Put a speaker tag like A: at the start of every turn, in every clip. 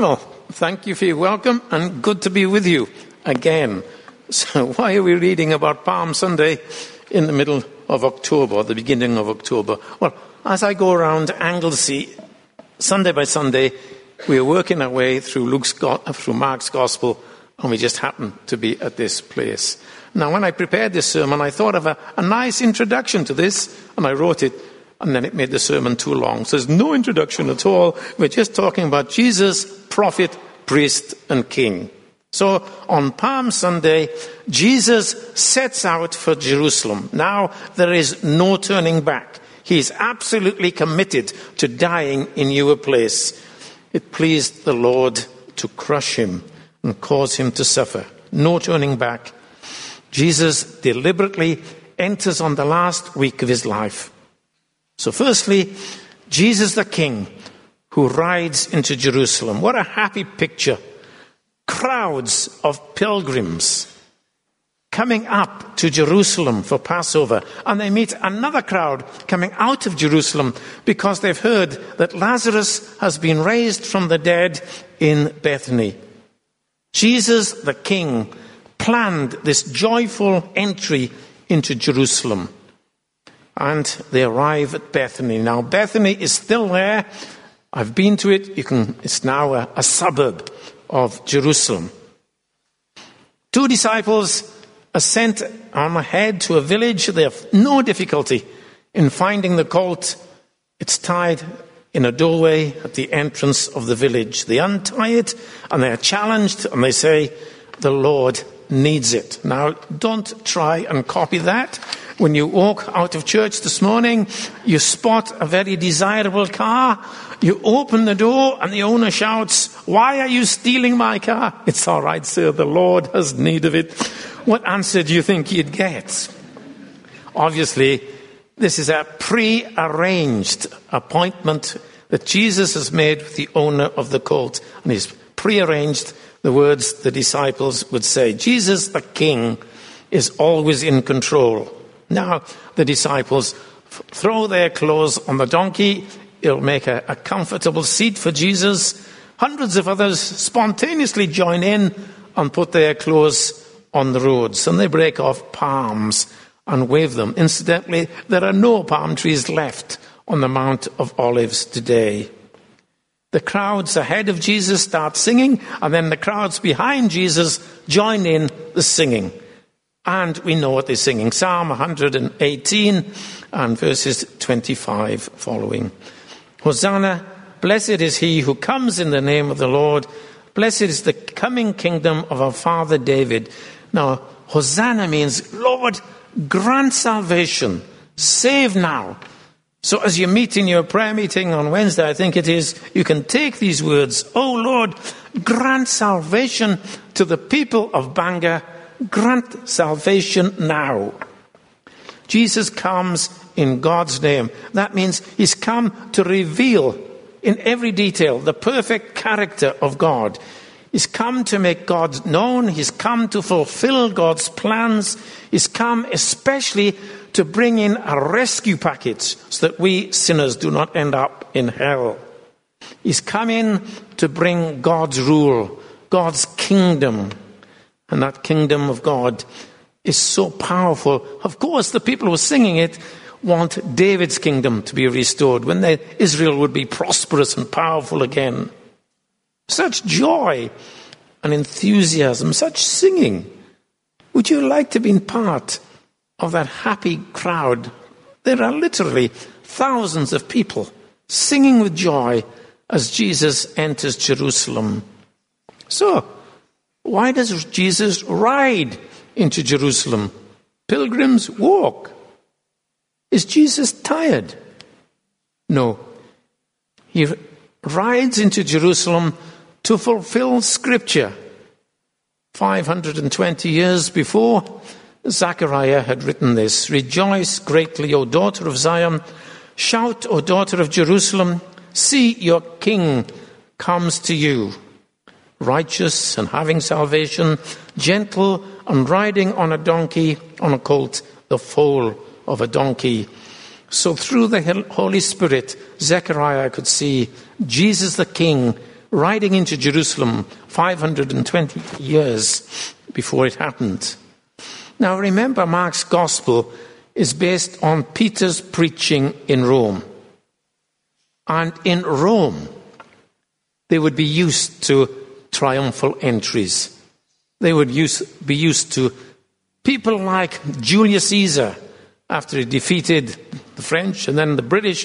A: Well, thank you for your welcome and good to be with you again. So why are we reading about Palm Sunday in the middle of October, the beginning of October? Well, as I go around Anglesey, Sunday by Sunday, we are working our way through Mark's Gospel, and we just happen to be at this place. Now, when I prepared this sermon, I thought of a nice introduction to this, and I wrote it, and then it made the sermon too long. So there's no introduction at all. We're just talking about Jesus, prophet, priest, and king. So on Palm Sunday, Jesus sets out for Jerusalem. Now there is no turning back. He is absolutely committed to dying in your place. It pleased the Lord to crush him and cause him to suffer. No turning back. Jesus deliberately enters on the last week of his life. So firstly, Jesus the King who rides into Jerusalem. What a happy picture. Crowds of pilgrims coming up to Jerusalem for Passover. And they meet another crowd coming out of Jerusalem because they've heard that Lazarus has been raised from the dead in Bethany. Jesus the King planned this joyful entry into Jerusalem. And they arrive at Bethany. Now, Bethany is still there. I've been to it. It's now a suburb of Jerusalem. 2 disciples are sent on ahead to a village. They have no difficulty in finding the colt. It's tied in a doorway at the entrance of the village. They untie it and they are challenged and they say, "The Lord needs it." Now, don't try and copy that. When you walk out of church this morning, you spot a very desirable car. You open the door and the owner shouts, "Why are you stealing my car?" "It's all right, sir. The Lord has need of it." What answer do you think you'd get? Obviously, this is a pre-arranged appointment that Jesus has made with the owner of the colt. And he's pre-arranged the words the disciples would say. Jesus, the King, is always in control. Now, the disciples throw their clothes on the donkey. It'll make a comfortable seat for Jesus. Hundreds of others spontaneously join in and put their clothes on the roads. And they break off palms and wave them. Incidentally, there are no palm trees left on the Mount of Olives today. The crowds ahead of Jesus start singing, and then the crowds behind Jesus join in the singing. And we know what they're singing. Psalm 118 and verses 25 following. Hosanna, blessed is he who comes in the name of the Lord. Blessed is the coming kingdom of our father David. Now, Hosanna means, Lord, grant salvation. Save now. So as you meet in your prayer meeting on Wednesday, I think it is, you can take these words. Oh Lord, grant salvation to the people of Bangor. Grant salvation now. Jesus comes in God's name. That means he's come to reveal in every detail the perfect character of God. He's come to make God known. He's come to fulfill God's plans. He's come especially to bring in a rescue package so that we sinners do not end up in hell. He's come in to bring God's rule, God's kingdom. And that kingdom of God is so powerful. Of course, the people who are singing it want David's kingdom to be restored, when Israel would be prosperous and powerful again. Such joy and enthusiasm, such singing. Would you like to be part of that happy crowd? There are literally thousands of people singing with joy as Jesus enters Jerusalem. So, why does Jesus ride into Jerusalem? Pilgrims walk. Is Jesus tired? No. He rides into Jerusalem to fulfill Scripture. 520 years before, Zechariah had written this. Rejoice greatly, O daughter of Zion. Shout, O daughter of Jerusalem. See, your king comes to you. Righteous and having salvation, gentle and riding on a donkey, on a colt, the foal of a donkey. So through the Holy Spirit, Zechariah could see Jesus the King riding into Jerusalem 520 years before it happened. Now remember, Mark's gospel is based on Peter's preaching in Rome. And in Rome, they would be used to triumphal entries. They would be used to people like Julius Caesar, after he defeated the French and then the British,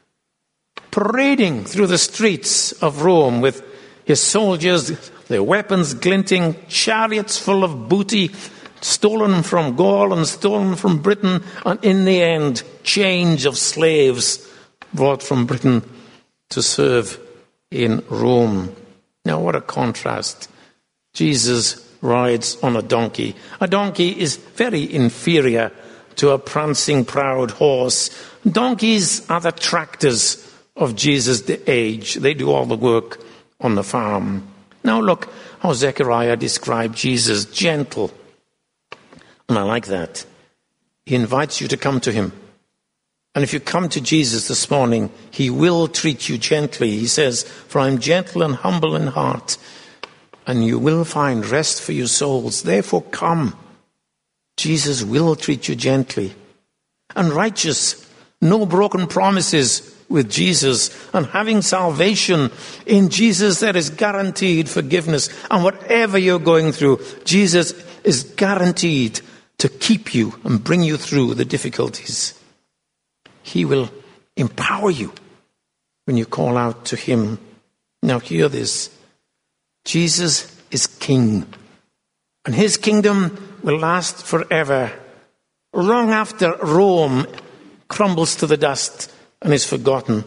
A: parading through the streets of Rome with his soldiers, their weapons glinting, chariots full of booty, stolen from Gaul and stolen from Britain, and in the end, change of slaves brought from Britain to serve in Rome. Now, what a contrast. Jesus rides on a donkey. A donkey is very inferior to a prancing, proud horse. Donkeys are the tractors of Jesus' age. They do all the work on the farm. Now look how Zechariah described Jesus, gentle. And I like that. He invites you to come to him. And if you come to Jesus this morning, he will treat you gently. He says, "For I am gentle and humble in heart, and you will find rest for your souls. Therefore come." Jesus will treat you gently. And righteous, no broken promises with Jesus. And having salvation in Jesus, there is guaranteed forgiveness. And whatever you're going through, Jesus is guaranteed to keep you and bring you through the difficulties. He will empower you when you call out to him. Now hear this. Jesus is King. And his kingdom will last forever, long after Rome crumbles to the dust and is forgotten.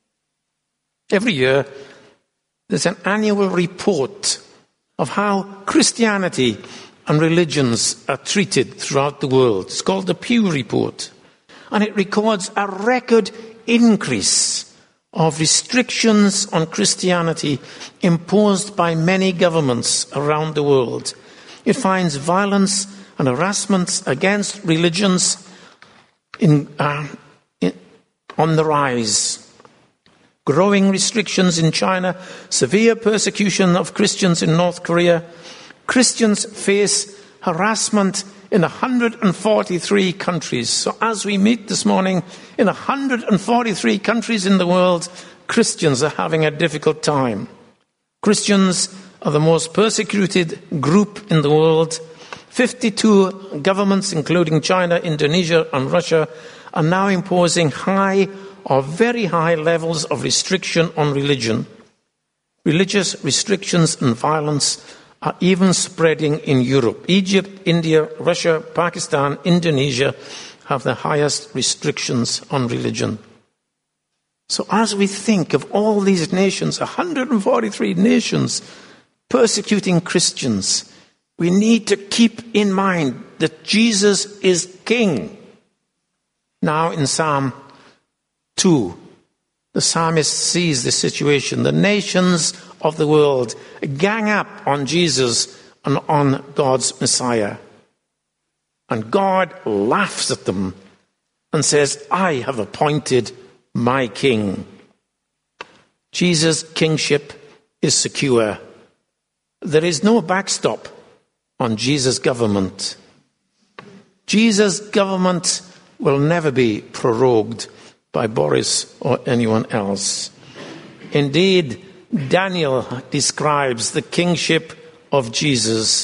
A: Every year, there's an annual report of how Christianity and religions are treated throughout the world. It's called the Pew Report. And it records a record increase of restrictions on Christianity imposed by many governments around the world. It finds violence and harassment against religions on the rise. Growing restrictions in China, severe persecution of Christians in North Korea. Christians face harassment in 143 countries. So as we meet this morning, in 143 countries in the world, Christians are having a difficult time. Christians are the most persecuted group in the world. 52 governments, including China, Indonesia, and Russia, are now imposing high or very high levels of restriction on religion. Religious restrictions and violence are even spreading in Europe. Egypt, India, Russia, Pakistan, Indonesia have the highest restrictions on religion. So as we think of all these nations, 143 nations persecuting Christians, we need to keep in mind that Jesus is King. Now in Psalm 2, the psalmist sees the situation. The nations of the world gang up on Jesus and on God's Messiah. And God laughs at them and says, "I have appointed my king." Jesus' kingship is secure. There is no backstop on Jesus' government. Jesus' government will never be prorogued by Boris or anyone else. Indeed, Daniel describes the kingship of Jesus.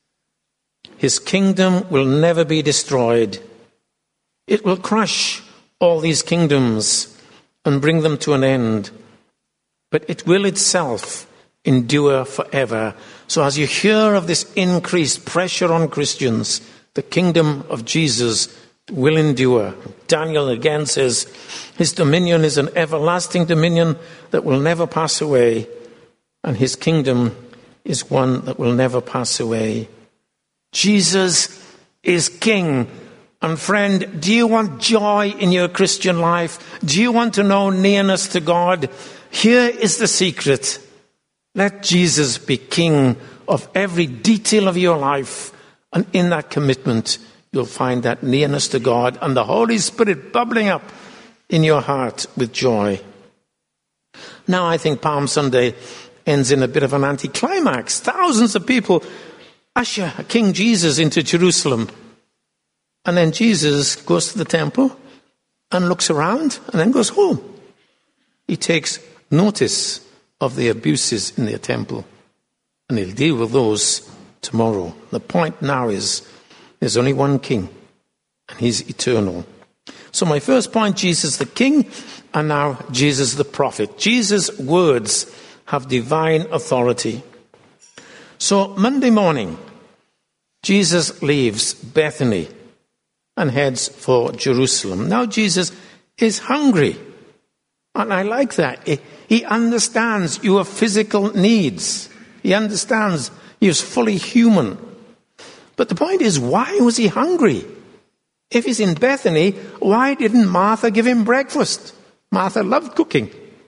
A: His kingdom will never be destroyed. It will crush all these kingdoms and bring them to an end. But it will itself endure forever. So as you hear of this increased pressure on Christians, the kingdom of Jesus will endure. Daniel again says, his dominion is an everlasting dominion that will never pass away, and his kingdom is one that will never pass away. Jesus is King. And friend, do you want joy in your Christian life? Do you want to know nearness to God? Here is the secret. Let Jesus be King of every detail of your life, and in that commitment, you'll find that nearness to God and the Holy Spirit bubbling up in your heart with joy. Now I think Palm Sunday ends in a bit of an anticlimax. Thousands of people usher King Jesus into Jerusalem. And then Jesus goes to the temple and looks around and then goes home. He takes notice of the abuses in the temple, and he'll deal with those tomorrow. The point now is there's only one king, and he's eternal. So my first point, Jesus the king, and now Jesus the prophet. Jesus' words have divine authority. So Monday morning, Jesus leaves Bethany and heads for Jerusalem. Now Jesus is hungry. And I like that. He understands your physical needs. He understands he is fully human. But the point is, why was he hungry? If he's in Bethany, why didn't Martha give him breakfast? Martha loved cooking.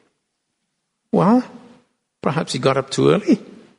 A: Well, perhaps he got up too early.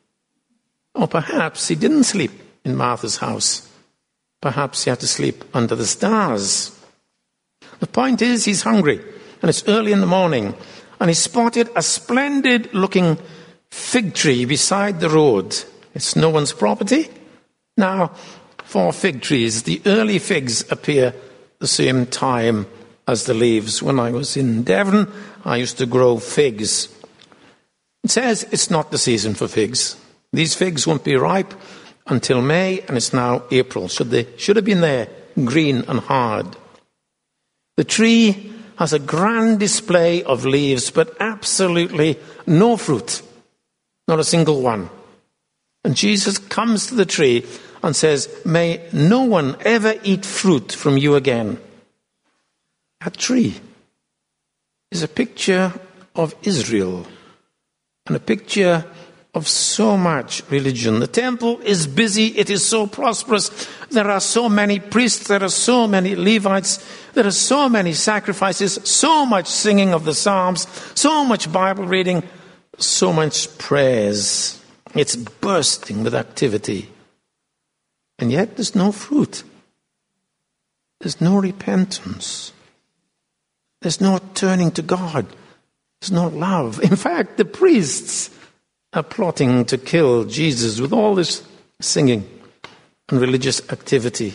A: Or perhaps he didn't sleep in Martha's house. Perhaps he had to sleep under the stars. The point is, he's hungry, and it's early in the morning, and he spotted a splendid-looking fig tree beside the road. It's no one's property. Now, for fig trees, the early figs appear the same time as the leaves. When I was in Devon, I used to grow figs. It says it's not the season for figs. These figs won't be ripe until May, and it's now April. Should have been there, green and hard. The tree has a grand display of leaves, but absolutely no fruit. Not a single one. And Jesus comes to the tree and says, "May no one ever eat fruit from you again." That tree is a picture of Israel and a picture of so much religion. The temple is busy. It is so prosperous. There are so many priests. There are so many Levites. There are so many sacrifices, so much singing of the Psalms, so much Bible reading, so much prayers. It's bursting with activity. And yet there's no fruit. There's no repentance. There's no turning to God. There's no love. In fact, the priests are plotting to kill Jesus with all this singing and religious activity.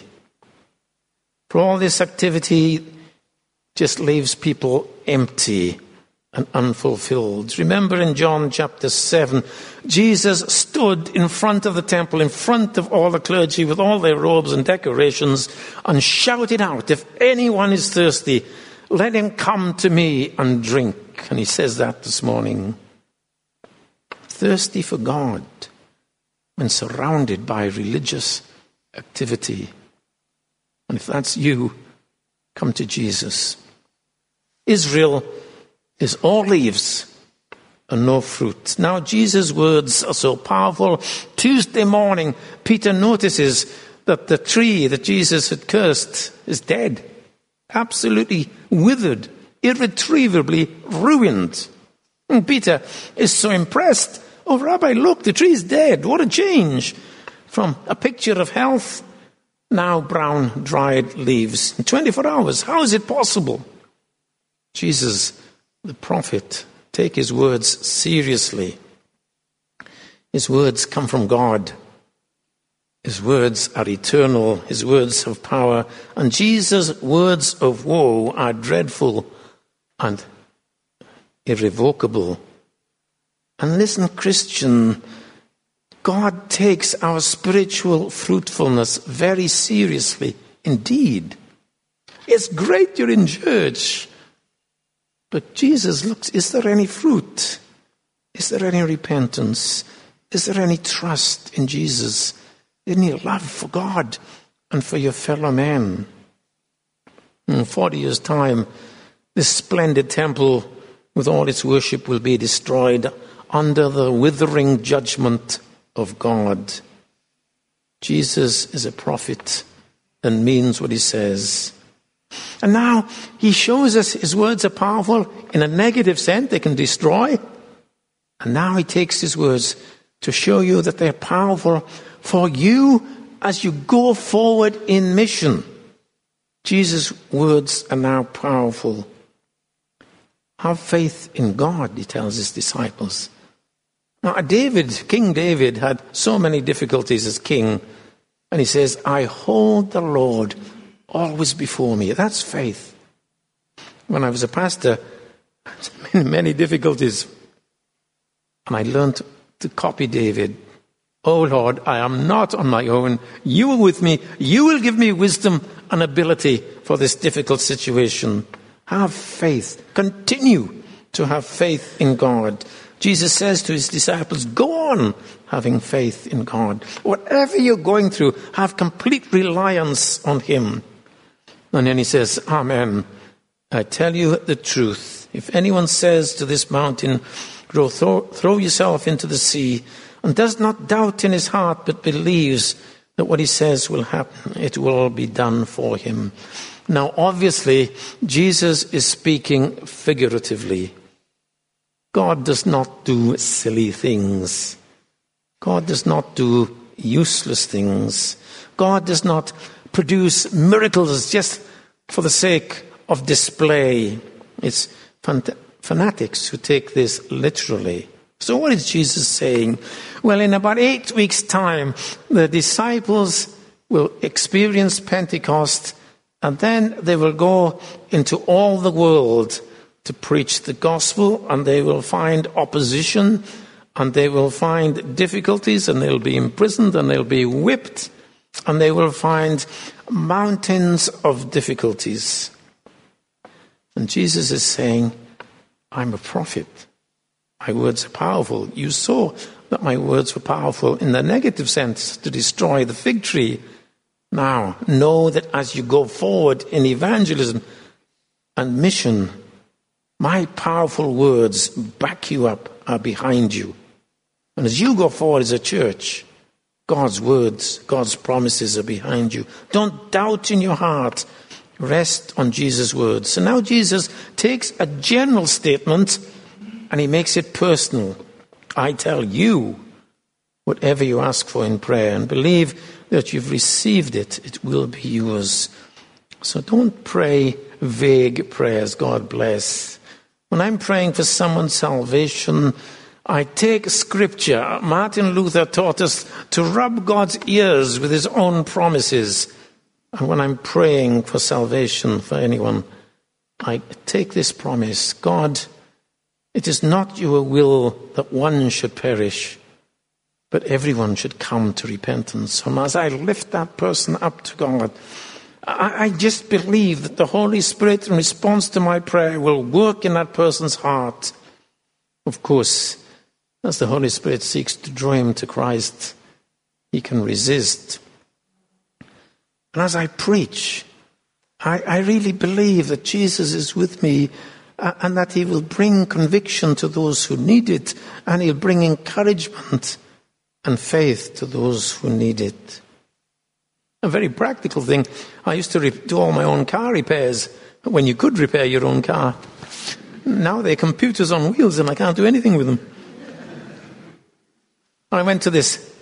A: For all this activity just leaves people empty and unfulfilled. Remember in John chapter 7, Jesus stood in front of the temple, in front of all the clergy with all their robes and decorations, and shouted out, "If anyone is thirsty, let him come to me and drink." And he says that this morning. Thirsty for God when surrounded by religious activity. And if that's you, come to Jesus. Israel is all leaves and no fruit. Now Jesus' words are so powerful. Tuesday morning, Peter notices that the tree that Jesus had cursed is dead. Absolutely withered, irretrievably ruined. And Peter is so impressed. "Oh, Rabbi, look, the tree's dead. What a change from a picture of health, now brown, dried leaves. In 24 hours, how is it possible?" Jesus, the prophet, take his words seriously. His words come from God. His words are eternal. His words have power. And Jesus' words of woe are dreadful and irrevocable. And listen, Christian, God takes our spiritual fruitfulness very seriously indeed. It's great you're in church, but Jesus looks, is there any fruit? Is there any repentance? Is there any trust in Jesus? Any love for God and for your fellow man? In 40 years' time, this splendid temple with all its worship will be destroyed under the withering judgment of God. Jesus is a prophet and means what he says. And now he shows us his words are powerful in a negative sense. They can destroy. And now he takes his words to show you that they're powerful for you as you go forward in mission. Jesus' words are now powerful. Have faith in God, he tells his disciples. Now, King David had so many difficulties as king, and he says, I hold the Lord always before me. That's faith. When I was a pastor, I had many difficulties, and I learned to copy David. Oh Lord, I am not on my own. You are with me. You will give me wisdom and ability for this difficult situation. Have faith. Continue to have faith in God. Jesus says to his disciples, go on having faith in God. Whatever you're going through, have complete reliance on him. And then he says, Amen. I tell you the truth. If anyone says to this mountain, throw yourself into the sea, and does not doubt in his heart, but believes that what he says will happen, it will be done for him. Now, obviously, Jesus is speaking figuratively. God does not do silly things. God does not do useless things. God does not produce miracles just for the sake of display. It's fanatics who take this literally. So what is Jesus saying? Well, in about 8 weeks' time, the disciples will experience Pentecost, and then they will go into all the world to preach the gospel, and they will find opposition, and they will find difficulties, and they'll be imprisoned, and they'll be whipped, and they will find mountains of difficulties. And Jesus is saying, I'm a prophet. My words are powerful. You saw that my words were powerful in the negative sense to destroy the fig tree. Now, know that as you go forward in evangelism and mission, my powerful words back you up, are behind you. And as you go forward as a church, God's words, God's promises are behind you. Don't doubt in your heart. Rest on Jesus' words. So now Jesus takes a general statement and he makes it personal. I tell you, whatever you ask for in prayer, and believe that you've received it, it will be yours. So don't pray vague prayers, God bless. When I'm praying for someone's salvation, I take scripture. Martin Luther taught us to rub God's ears with his own promises. And when I'm praying for salvation for anyone, I take this promise. God, it is not your will that one should perish, but everyone should come to repentance. And as I lift that person up to God, I just believe that the Holy Spirit, in response to my prayer, will work in that person's heart. Of course, as the Holy Spirit seeks to draw him to Christ, he can resist. And as I preach, I really believe that Jesus is with me and that he will bring conviction to those who need it, and he'll bring encouragement and faith to those who need it. A very practical thing, I used to do all my own car repairs when you could repair your own car. Now they're computers on wheels and I can't do anything with them. I went to this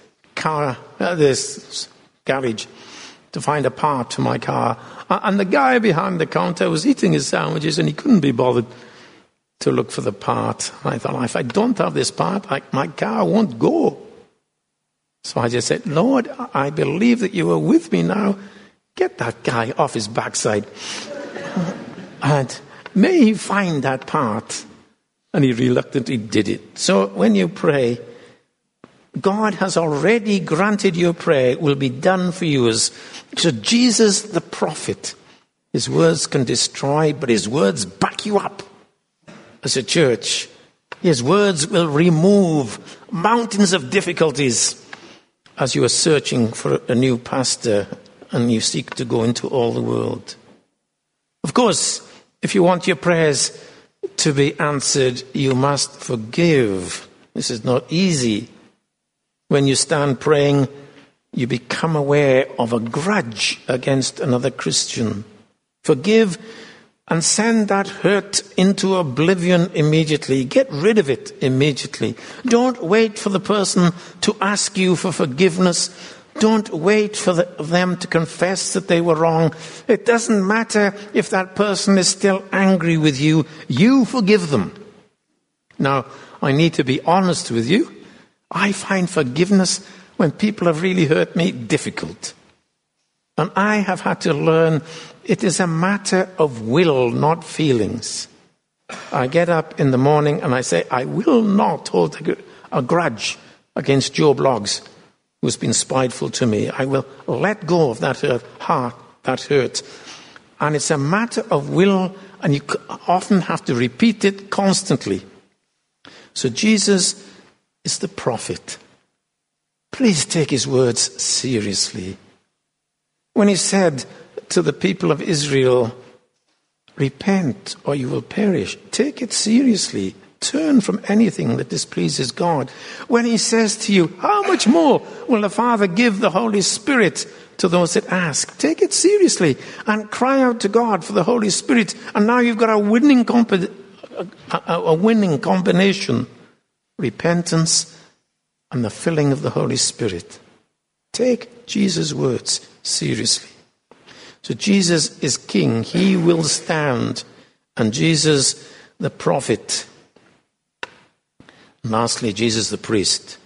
A: garage to find a part for my car. And the guy behind the counter was eating his sandwiches and he couldn't be bothered to look for the part. And I thought, if I don't have this part, my car won't go. So I just said, Lord, I believe that you are with me now. Get that guy off his backside. And may he find that part. And he reluctantly did it. So when you pray, God has already granted your prayer. It will be done for you. So Jesus, the prophet, his words can destroy, but his words back you up as a church. His words will remove mountains of difficulties as you are searching for a new pastor and you seek to go into all the world. Of course, if you want your prayers to be answered, you must forgive. This is not easy. When you stand praying, you become aware of a grudge against another Christian. Forgive and send that hurt into oblivion immediately. Get rid of it immediately. Don't wait for the person to ask you for forgiveness. Don't wait for them to confess that they were wrong. It doesn't matter if that person is still angry with you. You forgive them. Now, I need to be honest with you. I find forgiveness when people have really hurt me difficult. And I have had to learn it is a matter of will, not feelings. I get up in the morning and I say, I will not hold a grudge against Joe Bloggs, who's been spiteful to me. I will let go of that heart, that hurt. And it's a matter of will, and you often have to repeat it constantly. So Jesus is the prophet. Please take his words seriously. When he said to the people of Israel, repent or you will perish, take it seriously. Turn from anything that displeases God. When he says to you, how much more will the Father give the Holy Spirit to those that ask? Take it seriously and cry out to God for the Holy Spirit. And now you've got a winning combination. Repentance and the filling of the Holy Spirit. Take Jesus' words seriously. So Jesus is King. He will stand. And Jesus, the prophet. And lastly, Jesus, the priest.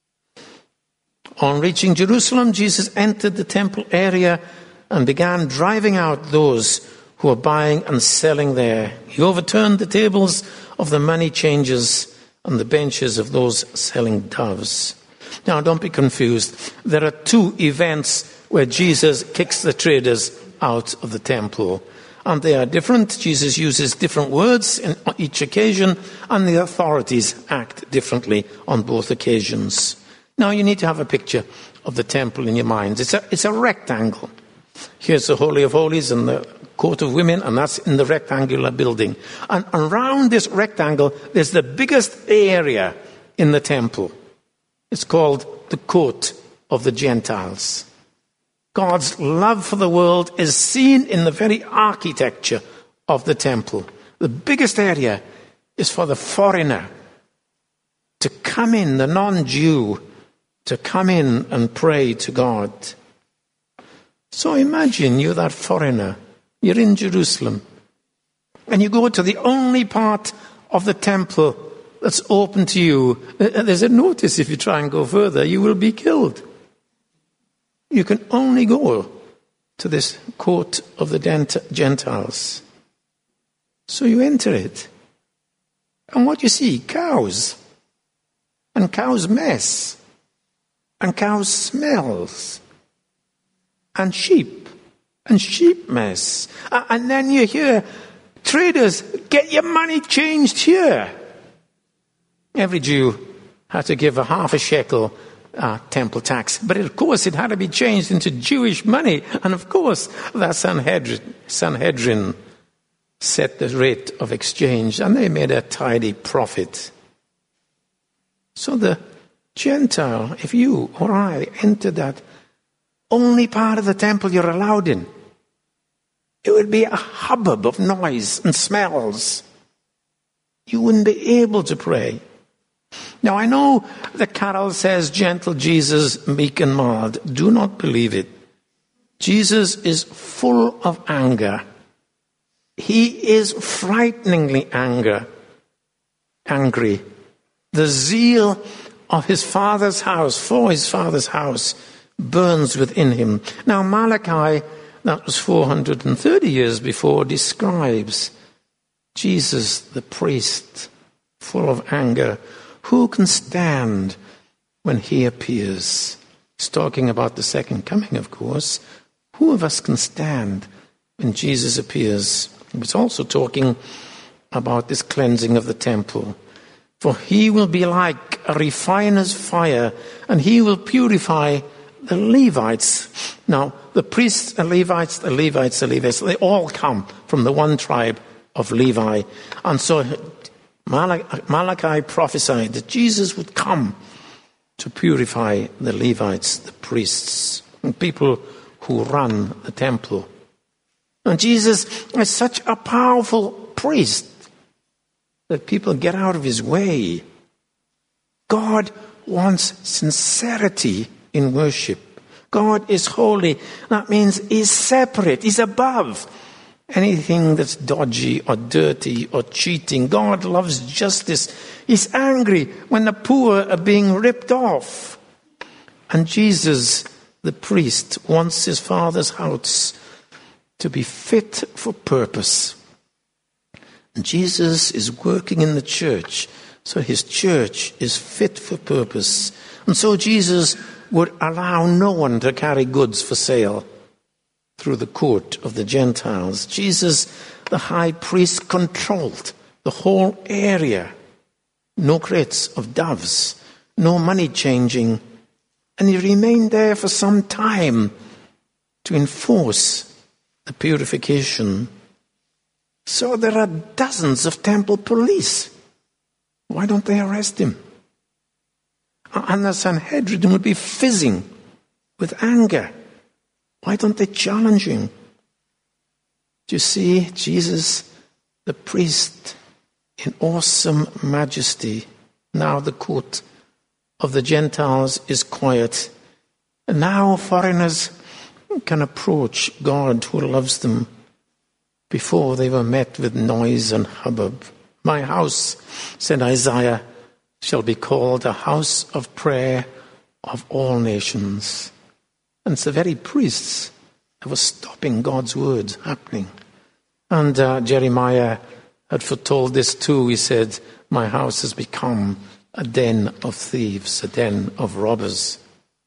A: On reaching Jerusalem, Jesus entered the temple area and began driving out those who were buying and selling there. He overturned the tables of the money changers and the benches of those selling doves. Now, don't be confused. There are two events where Jesus kicks the traders out of the temple. And they are different. Jesus uses different words in each occasion, and the authorities act differently on both occasions. Now, you need to have a picture of the temple in your mind. It's a rectangle. Here's the Holy of Holies and the Court of Women, and that's in the rectangular building. And around this rectangle, there's the biggest area in the temple. It's called the Court of the Gentiles. God's love for the world is seen in the very architecture of the temple. The biggest area is for the foreigner to come in, the non-Jew, to come in and pray to God. So imagine you're that foreigner. You're in Jerusalem. And you go to the only part of the temple that's open to you. There's a notice: if you try and go further, you will be killed. You can only go to this court of the Gentiles. So you enter it. And what you see? Cows. And cows' mess. And cows' smells. And sheep. And sheep mess. And then you hear, traders, get your money changed here. Every Jew had to give a half a shekel temple tax. But of course it had to be changed into Jewish money. And of course the Sanhedrin set the rate of exchange, and they made a tidy profit. So the Gentile, if you or I enter that only part of the temple you're allowed in, it would be a hubbub of noise and smells. You wouldn't be able to pray. Now, I know the carol says, gentle Jesus, meek and mild. Do not believe it. Jesus is full of anger. He is frighteningly angry. The zeal of his Father's house, for his Father's house, burns within him. Now, Malachi, that was 430 years before, describes Jesus, the priest, full of anger. Who can stand when he appears? He's talking about the second coming, of course. Who of us can stand when Jesus appears? He was also talking about this cleansing of the temple. For he will be like a refiner's fire, and he will purify the Levites. Now, the priests, the Levites, they all come from the one tribe of Levi. And so Malachi prophesied that Jesus would come to purify the Levites, the priests, and people who run the temple. And Jesus is such a powerful priest that people get out of his way. God wants sincerity in worship. God is holy. That means he's separate. He's above. anything that's dodgy or dirty or cheating. God loves justice. He's angry when the poor are being ripped off. And Jesus, the priest, wants his Father's house to be fit for purpose. And Jesus is working in the church, so his church is fit for purpose. And so Jesus would allow no one to carry goods for sale through the court of the Gentiles. Jesus, the high priest, controlled the whole area. No crates of doves, no money changing. And he remained there for some time to enforce the purification. So there are dozens of temple police. Why don't they arrest him? And the Sanhedrin would be fizzing with anger. Why don't they challenge him? Do you see Jesus, the priest, in awesome majesty? Now the court of the Gentiles is quiet. And now foreigners can approach God who loves them. Before they were met with noise and hubbub. My house, said Isaiah, shall be called a house of prayer of all nations. And it's the very priests that were stopping God's word happening. And Jeremiah had foretold this too. He said, my house has become a den of thieves, a den of robbers.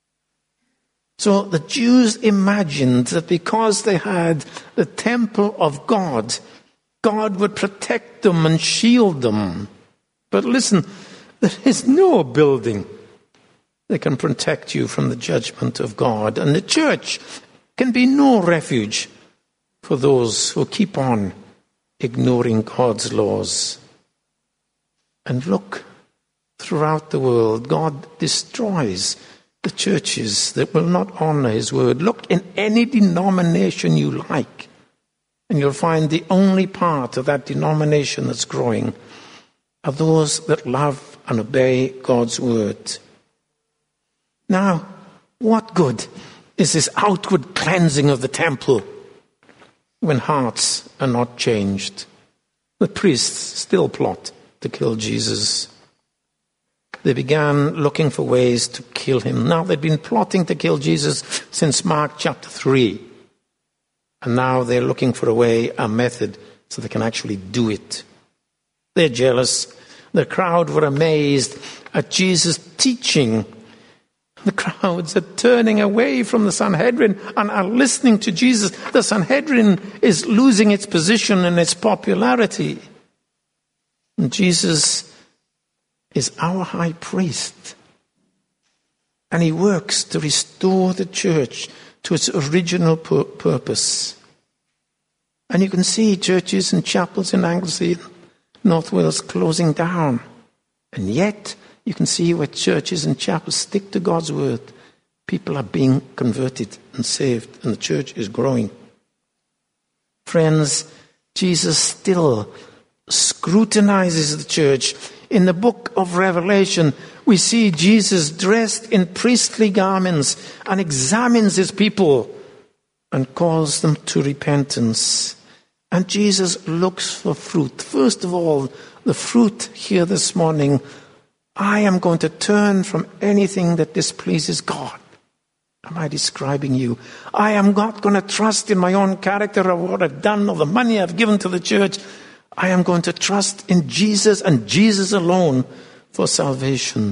A: So the Jews imagined that because they had the temple of God, God would protect them and shield them. But listen, there is no building that can protect you from the judgment of God. And the church can be no refuge for those who keep on ignoring God's laws. And look, throughout the world, God destroys the churches that will not honor his word. Look in any denomination you like, and you'll find the only part of that denomination that's growing are those that love and obey God's word. Now, what good is this outward cleansing of the temple when hearts are not changed? The priests still plot to kill Jesus. They began looking for ways to kill him. Now, they'd been plotting to kill Jesus since Mark chapter 3. And now they're looking for a method, so they can actually do it. They're jealous. The crowd were amazed at Jesus' teaching. The crowds are turning away from the Sanhedrin and are listening to Jesus. The Sanhedrin is losing its position and its popularity. And Jesus is our high priest. And he works to restore the church to its original purpose. And you can see churches and chapels in Anglesey, North Wales, closing down. And yet, you can see where churches and chapels stick to God's word. People are being converted and saved, and the church is growing. Friends, Jesus still scrutinizes the church. In the book of Revelation, we see Jesus dressed in priestly garments and examines his people and calls them to repentance. And Jesus looks for fruit. First of all, the fruit here this morning, I am going to turn from anything that displeases God. Am I describing you? I am not going to trust in my own character or what I've done or the money I've given to the church. I am going to trust in Jesus and Jesus alone for salvation.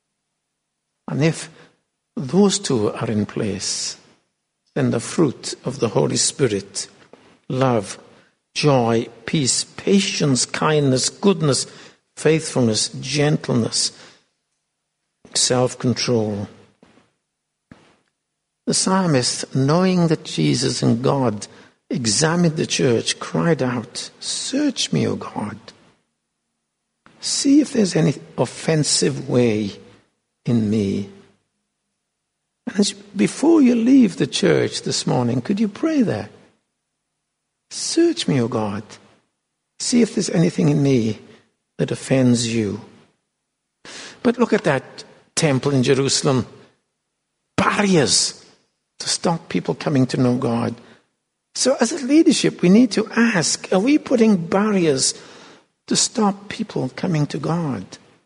A: And if those two are in place, then the fruit of the Holy Spirit, love, joy, peace, patience, kindness, goodness, faithfulness, gentleness, self-control. The psalmist, knowing that Jesus and God examined the church, cried out, "Search me, O God. See if there's any offensive way in me." And before you leave the church this morning, could you pray that? Search me, O God. See if there's anything in me that offends you. But look at that temple in Jerusalem. Barriers to stop people coming to know God. So as a leadership, we need to ask, are we putting barriers to stop people coming to God?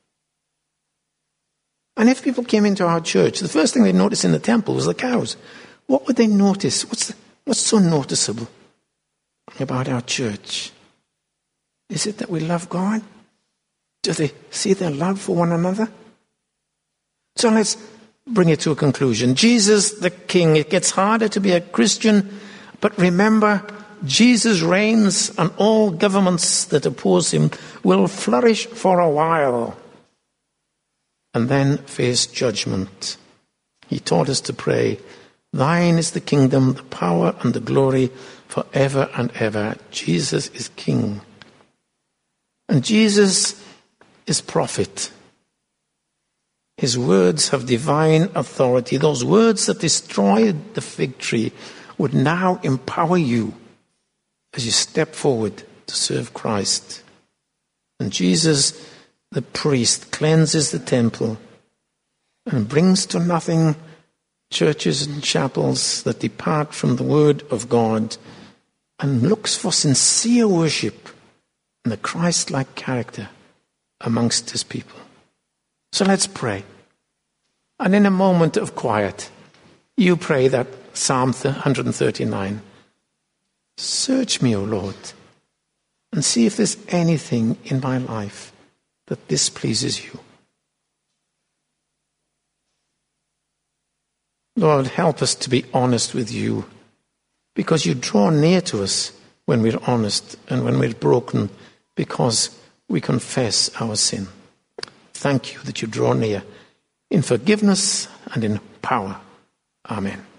A: And if people came into our church, the first thing they noticed in the temple was the cows. What would they notice? What's so noticeable about our church? Is it that we love God? Do they see their love for one another? So let's bring it to a conclusion. Jesus the King. It gets harder to be a Christian, but remember, Jesus reigns and all governments that oppose him will flourish for a while and then face judgment. He taught us to pray, "Thine is the kingdom, the power and the glory forever and ever." Jesus is King. And Jesus is prophet. His words have divine authority. Those words that destroyed the fig tree would now empower you as you step forward to serve Christ. And Jesus, the priest, cleanses the temple and brings to nothing churches and chapels that depart from the word of God, and looks for sincere worship and the Christ-like character amongst his people. So let's pray. And in a moment of quiet, you pray that Psalm 139. Search me, O Lord, and see if there's anything in my life that displeases you. Lord, help us to be honest with you, because you draw near to us when we're honest and when we're broken, because we confess our sin. Thank you that you draw near in forgiveness and in power. Amen.